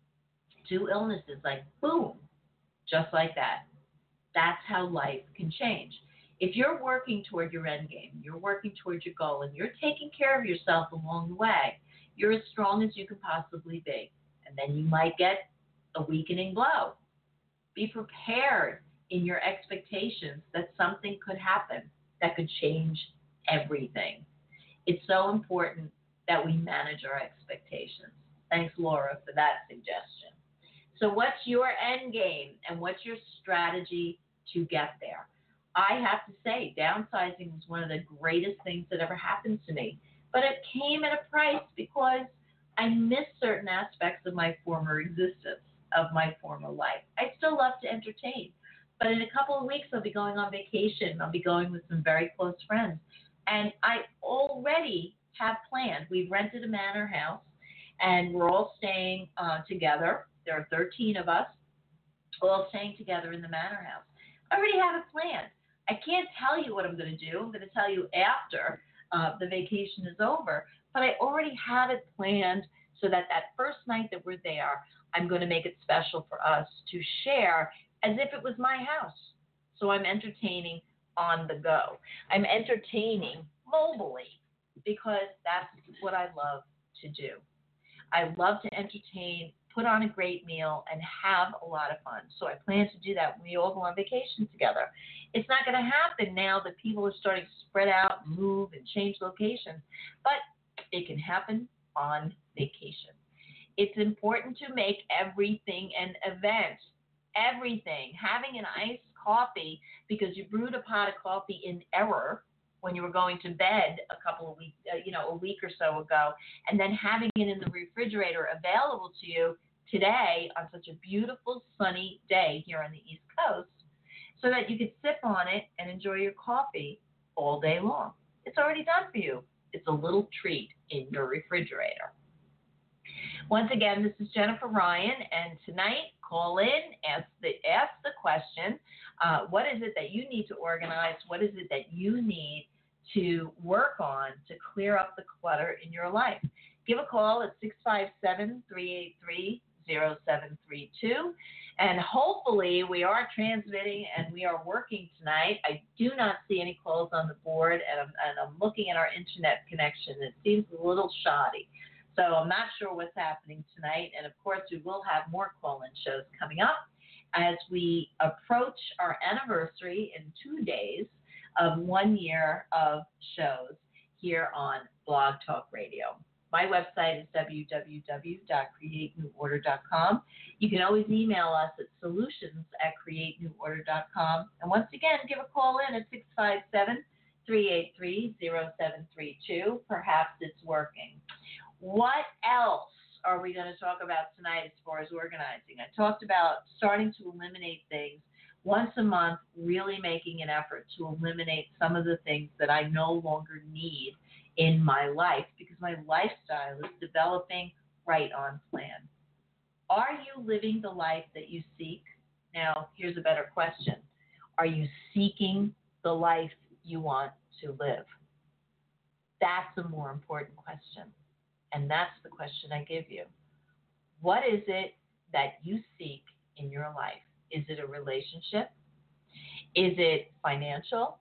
two illnesses, like boom, just like that. That's how life can change. If you're working toward your end game, you're working towards your goal, and you're taking care of yourself along the way, you're as strong as you can possibly be. And then you might get a weakening blow. Be prepared in your expectations that something could happen that could change everything. It's so important that we manage our expectations. Thanks, Laura, for that suggestion. So what's your end game and what's your strategy to get there? I have to say, downsizing was one of the greatest things that ever happened to me. But it came at a price because I missed certain aspects of my former existence, of my former life. I still love to entertain. But in a couple of weeks, I'll be going on vacation. I'll be going with some very close friends. And I already have planned. We've rented a manor house, and we're all staying uh, together. There are thirteen of us, all staying together in the manor house. I already have it planned. I can't tell you what I'm going to do. I'm going to tell you after uh, the vacation is over. But I already have it planned so that that first night that we're there, I'm going to make it special for us to share as if it was my house. So I'm entertaining on the go. I'm entertaining mobily because that's what I love to do. I love to entertain, put on a great meal, and have a lot of fun. So I plan to do that when we all go on vacation together. It's not going to happen now that people are starting to spread out, move, and change locations, but it can happen on vacation. It's important to make everything an event. Everything. Having an iced coffee because you brewed a pot of coffee in error when you were going to bed a couple of weeks, uh, you know, a week or so ago, and then having it in the refrigerator available to you today on such a beautiful sunny day here on the East Coast, so that you could sip on it and enjoy your coffee all day long. It's already done for you. It's a little treat in your refrigerator. Once again, this is Jennifer Ryan, and tonight, call in, ask the, ask the question, uh, what is it that you need to organize? What is it that you need to work on to clear up the clutter in your life? Give a call at six five seven, three eight three, zero seven three two. And hopefully we are transmitting and we are working tonight. I do not see any calls on the board, and I'm, and I'm looking at our internet connection. It seems a little shoddy. So I'm not sure what's happening tonight. And, of course, we will have more call-in shows coming up as we approach our anniversary in two days of one year of shows here on Blog Talk Radio. My website is w w w dot create new order dot com. You can always email us at solutions at create new order dot com. And once again, give a call in at six five seven, three eight three, zero seven three two. Perhaps it's working. What else are we going to talk about tonight as far as organizing? I talked about starting to eliminate things once a month, really making an effort to eliminate some of the things that I no longer need in my life because my lifestyle is developing right on plan. Are you living the life that you seek? Now, here's a better question. Are you seeking the life you want to live? That's a more important question. And that's the question I give you. What is it that you seek in your life? Is it a relationship? Is it financial?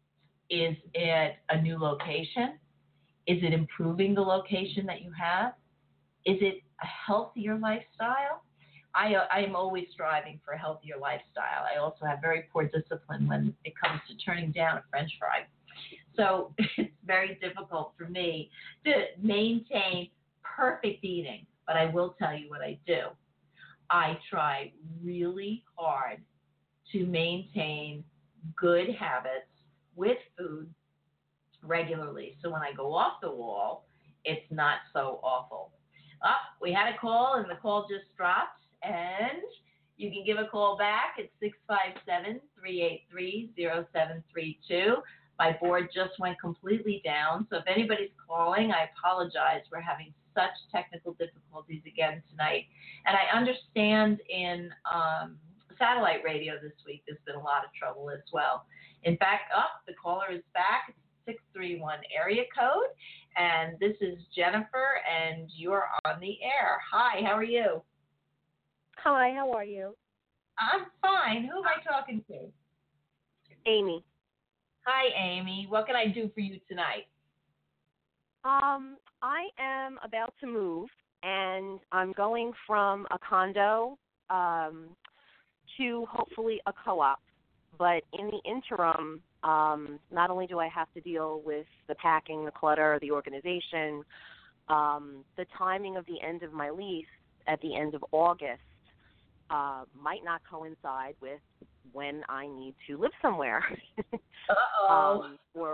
Is it a new location? Is it improving the location that you have? Is it a healthier lifestyle? I, I am always striving for a healthier lifestyle. I also have very poor discipline when it comes to turning down a French fry. So it's very difficult for me to maintain perfect eating. But I will tell you what I do. I try really hard to maintain good habits with food regularly. So when I go off the wall, it's not so awful. Oh, we had a call, and the call just dropped. And you can give a call back at six five seven, three eight three, zero seven three two. My board just went completely down. So if anybody's calling, I apologize. We're having such technical difficulties again tonight. And I understand in um, satellite radio this week, there's been a lot of trouble as well. In fact, up, oh, the caller is back. It's six three one area code. And this is Jennifer, and you're on the air. Hi, how are you? Hi, how are you? I'm fine. Who am I talking to? Amy. Hi, Amy. What can I do for you tonight? Um, I am about to move, and I'm going from a condo um, to hopefully a co-op. But in the interim, um, not only do I have to deal with the packing, the clutter, the organization, um, the timing of the end of my lease at the end of August uh, might not coincide with when I need to live somewhere. Uh-oh. um, or,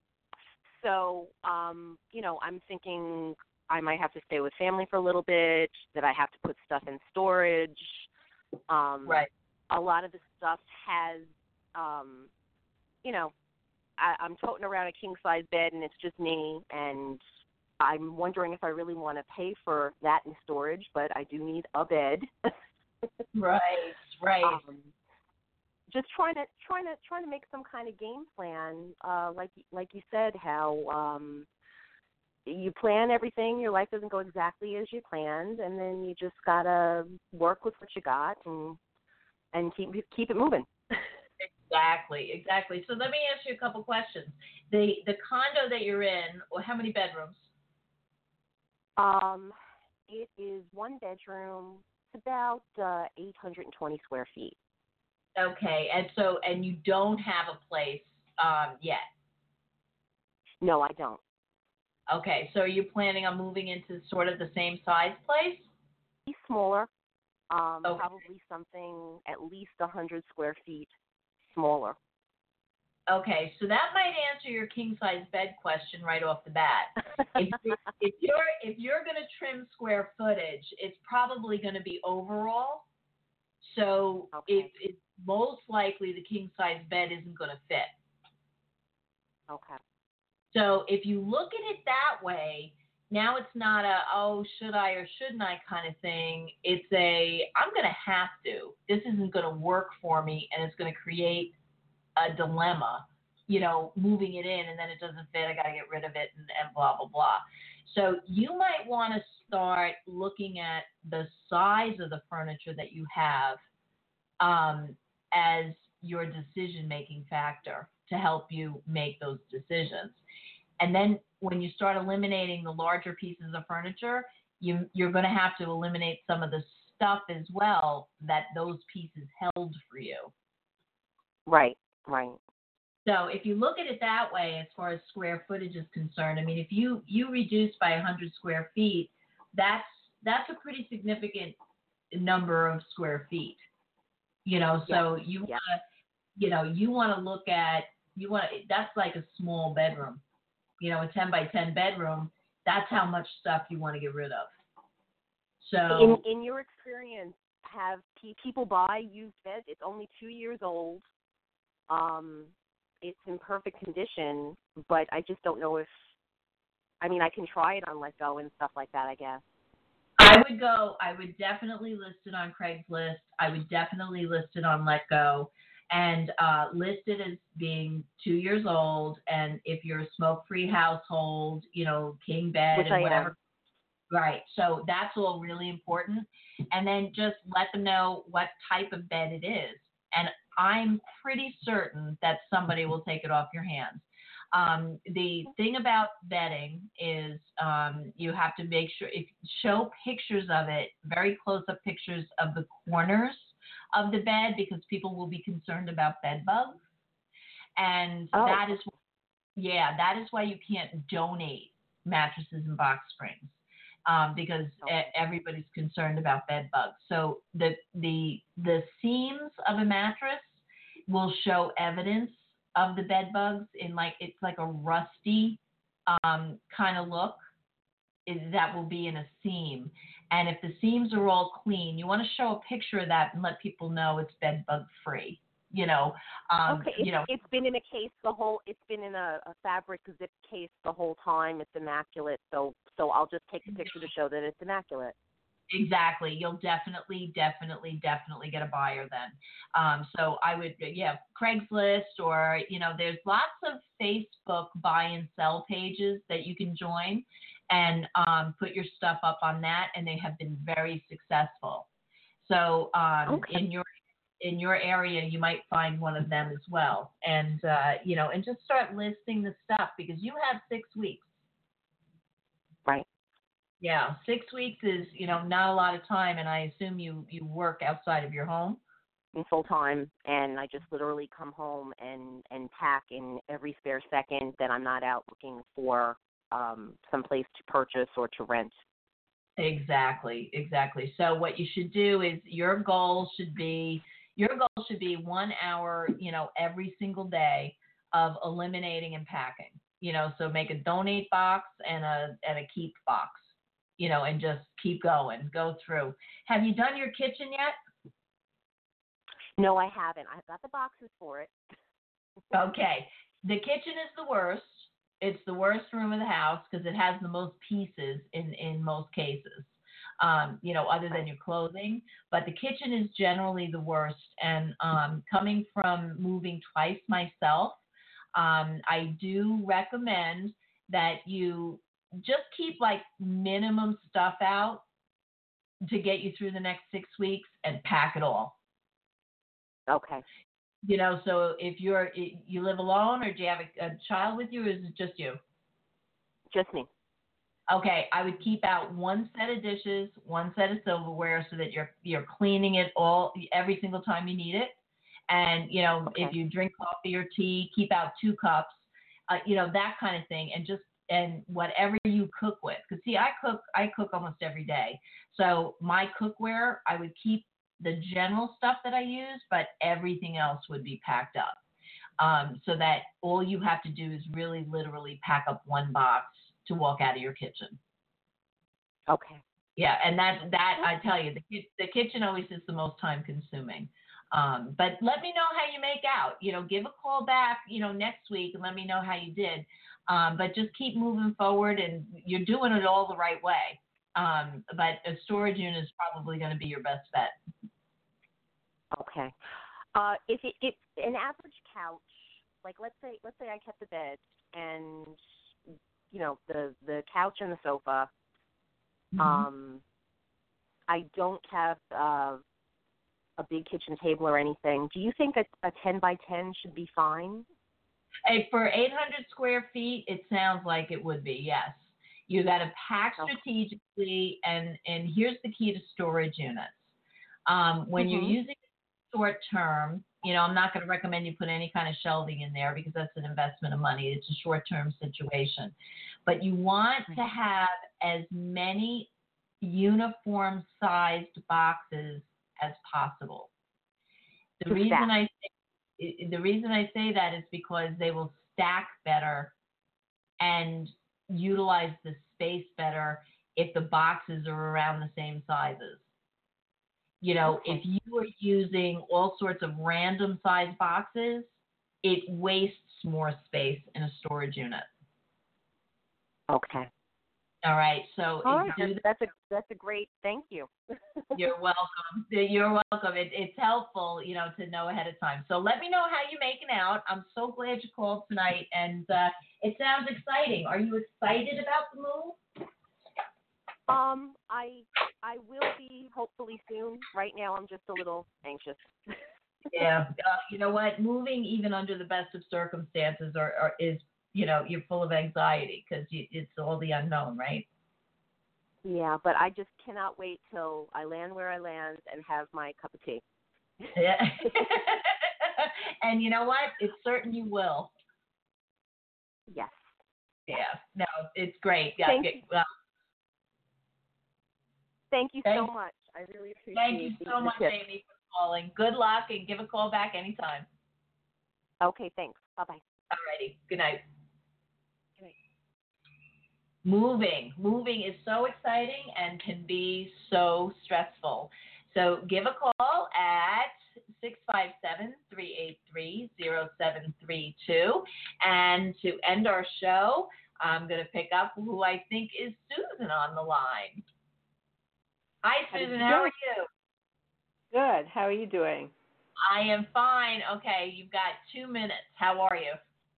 so, um, you know, I'm thinking I might have to stay with family for a little bit, that I have to put stuff in storage. Um, right. A lot of the stuff has, um, you know, I, I'm toting around a king-size bed, and it's just me, and I'm wondering if I really want to pay for that in storage, but I do need a bed. Right, right. Um, just trying to trying to trying to make some kind of game plan, uh, like like you said, how um, you plan everything, your life doesn't go exactly as you planned, and then you just gotta work with what you got and and keep keep it moving. Exactly, exactly. So let me ask you a couple questions. The the condo that you're in, well, how many bedrooms? Um, it is one bedroom. It's about uh, eight hundred twenty square feet. Okay, and so and you don't have a place um, yet. No, I don't. Okay, so are you planning on moving into sort of the same size place? Be smaller. Um, okay. Probably something at least one hundred square feet smaller. Okay, so that might answer your king size bed question right off the bat. if, if you're if you're going to trim square footage, it's probably going to be overall. So okay. it, it's most likely the king size bed isn't going to fit. Okay. So if you look at it that way, now it's not a, oh, should I or shouldn't I kind of thing. It's a, I'm going to have to. This isn't going to work for me, and it's going to create a dilemma, you know, moving it in, and then it doesn't fit. I got to get rid of it, and, and blah, blah, blah. So you might want to start looking at the size of the furniture that you have um, as your decision-making factor to help you make those decisions. And then when you start eliminating the larger pieces of furniture, you, you're going to have to eliminate some of the stuff as well that those pieces held for you. Right, right. So if you look at it that way, as far as square footage is concerned, I mean, if you you reduce by one hundred square feet, that's that's a pretty significant number of square feet. You know, so Yes. you want Yes. to, you know, you want to look at you want to, that's like a small bedroom. You know, a ten by ten bedroom. That's how much stuff you want to get rid of. In So in your experience, have pe- people buy used beds? It's only two years old. Um, it's in perfect condition, but I just don't know if. I mean, I can try it on Let Go and stuff like that, I guess. I would go, I would definitely list it on Craigslist. I would definitely list it on Let Go and uh, list it as being two years old. And if you're a smoke free household, you know, king bed Which and I whatever. am. Right. So that's all really important. And then just let them know what type of bed it is. And I'm pretty certain that somebody will take it off your hands. Um, the thing about bedding is um, you have to make sure, if show pictures of it, very close up pictures of the corners of the bed, because people will be concerned about bed bugs. And Oh. that is, yeah, that is why you can't donate mattresses and box springs. Um, because Okay. everybody's concerned about bed bugs. So the the the seams of a mattress will show evidence of the bed bugs in, like, it's like a rusty um, kind of look is, that will be in a seam. And if the seams are all clean, you want to show a picture of that and let people know it's bed bug free. You know, um, Okay, you it's, know, it's been in a case the whole. It's been in a, a fabric zip case the whole time. It's immaculate. So, so I'll just take the picture to show that it's immaculate. exactly. You'll definitely, definitely, definitely get a buyer then. Um, so I would, yeah, Craigslist, or, you know, there's lots of Facebook buy and sell pages that you can join and um, put your stuff up on that, and they have been very successful. So um, Okay. in your in your area, you might find one of them as well, and uh, you know, and just start listing the stuff, because you have six weeks. Right. Yeah, six weeks is, you know, not a lot of time, and I assume you you work outside of your home. In full time, and I just literally come home and and pack in every spare second that I'm not out looking for um, some place to purchase or to rent. Exactly, exactly. So what you should do is your goal should be your goal should be one hour, you know, every single day of eliminating and packing. You know, so make a donate box and a and a keep box. You know, and just keep going, go through. Have you done your kitchen yet? No, I haven't. I've got the boxes for it. Okay. The kitchen is the worst. It's the worst room of the house because it has the most pieces in, in most cases, um, you know, other than your clothing. But the kitchen is generally the worst. And um, coming from moving twice myself, um, I do recommend that you just keep like minimum stuff out to get you through the next six weeks and pack it all. Okay. You know, so if you're you live alone, or do you have a, a child with you, or is it just you? Just me. Okay, I would keep out one set of dishes, one set of silverware, so that you're you're cleaning it all every single time you need it. And you know, Okay. if you drink coffee or tea, keep out two cups. Uh, you know, that kind of thing, and just and whatever you cook with. Because see, I cook I cook almost every day, so my cookware I would keep the general stuff that I use, but everything else would be packed up. Um, so that all you have to do is really literally pack up one box to walk out of your kitchen. Okay. Yeah, and that that I tell you, the the kitchen always is the most time consuming. Um, but let me know how you make out. You know, give a call back, you know, next week and let me know how you did. Um, but just keep moving forward, and you're doing it all the right way. Um, but a storage unit is probably going to be your best bet. Okay. Uh, if it, if an average couch, like let's say let's say I kept the bed and you know the the couch and the sofa, Mm-hmm. um, I don't have uh, a big kitchen table or anything. Do you think a, a ten by ten should be fine? Hey, for eight hundred square feet, it sounds like it would be, yes. You got to pack strategically, and, and here's the key to storage units. Um, when Mm-hmm. you're using it short term, you know, I'm not going to recommend you put any kind of shelving in there because that's an investment of money. It's a short-term situation. But you want to have as many uniform-sized boxes as possible. The reason I say, the reason I say that is because they will stack better and utilize the space better if the boxes are around the same sizes. You know, Okay. if you are using all sorts of random size boxes, it wastes more space in a storage unit. Okay. All right. So All it- right. do That's, that's a that's a great thank you. You're welcome. You're welcome. It, it's helpful, you know, to know ahead of time. So let me know how you're making out. I'm so glad you called tonight, and uh, it sounds exciting. Are you excited about the move? Um, I I will be hopefully soon. Right now, I'm just a little anxious. Yeah. Uh, you know what? Moving even under the best of circumstances are, are is, you know, you're full of anxiety because it's all the unknown, right? Yeah, but I just cannot wait till I land where I land and have my cup of tea. Yeah. And you know what? It's certain you will. Yes. Yeah. No, it's great. Yeah. Thank get- you. well, Thank you Thank- so much. I really appreciate Thank you the- so the much, tips. Amy, for calling. Good luck, and give a call back anytime. Okay, thanks. Bye-bye. Alrighty. Good night. Good night. Moving. Moving is so exciting and can be so stressful. So give a call at six five seven, three eight three, zero seven three two. And to end our show, I'm going to pick up who I think is Susan on the line. Hi, How did Susan. you How do? are you? Good. How are you doing? I am fine. Okay, you've got two minutes. How are you?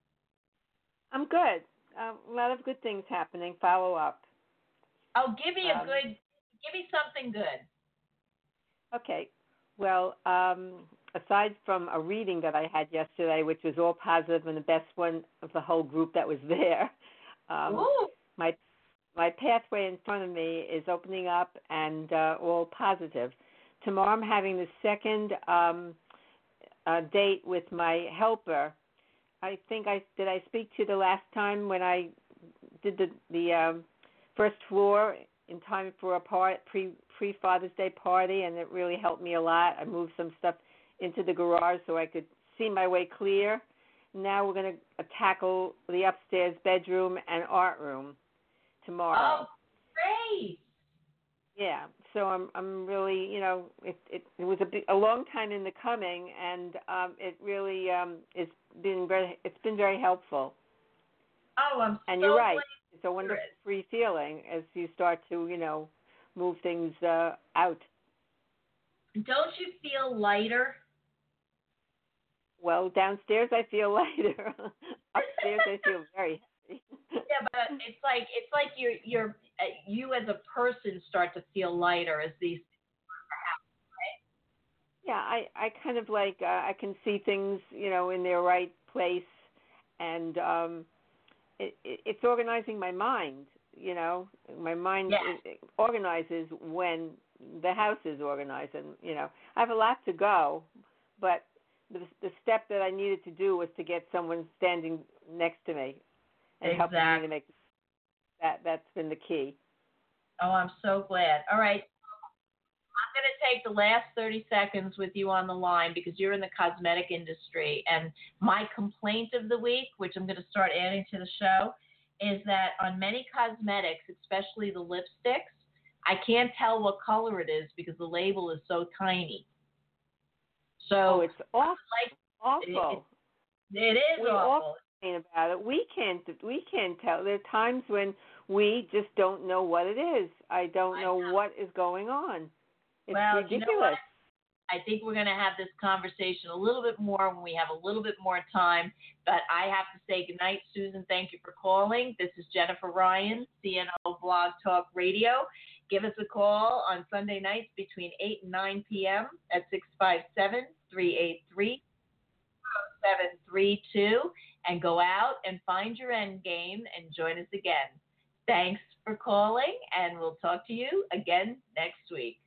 I'm good. Um, a lot of good things happening. Follow up. Oh, give me a Um, good, give me something good. Okay. Well, um, aside from a reading that I had yesterday, which was all positive and the best one of the whole group that was there, um, Ooh. my my pathway in front of me is opening up and uh, all positive. Tomorrow I'm having the second um, uh, date with my helper. I think I did I speak to you the last time when I did the the um, first floor in time for a part pre pre Father's Day party, and it really helped me a lot. I moved some stuff into the garage so I could see my way clear. Now we're going to tackle the upstairs bedroom and art room tomorrow. Oh, great. Yeah, so I'm I'm really, you know, it it, it was a big, a long time in the coming, and um, it really um, it's been very it's been very helpful. Oh, I'm And so you're right, glad it's a wonderful it. free feeling as you start to, you know, move things uh, out. Don't you feel lighter? Well, downstairs I feel lighter. Upstairs I feel very heavy. Yeah, but it's like it's like you're you're uh, you as a person start to feel lighter as these. Yeah, I, I kind of like uh, I can see things, you know, in their right place, and um, it, it, it's organizing my mind. You know, my mind Yes. is, it organizes when the house is organized, and you know, I have a lot to go, but the the step that I needed to do was to get someone standing next to me and helping me Exactly. to make that. That's been the key. Oh, I'm so glad. All right. I'm going to take the last thirty seconds with you on the line because you're in the cosmetic industry. And my complaint of the week, which I'm going to start adding to the show, is that on many cosmetics, especially the lipsticks, I can't tell what color it is because the label is so tiny. So Oh, it's awful. like Awful. it, it is we awful. all complain about it. We can't. We can't tell. There are times when we just don't know what it is. I don't I know, know. what is going on. It's Well, ridiculous. you know what? I think we're going to have this conversation a little bit more when we have a little bit more time. But I have to say goodnight, Susan. Thank you for calling. This is Jennifer Ryan, C N O Blog Talk Radio. Give us a call on Sunday nights between eight and nine p.m. at six five seven, three eight three, zero seven three two and go out and find your end game and join us again. Thanks for calling, and we'll talk to you again next week.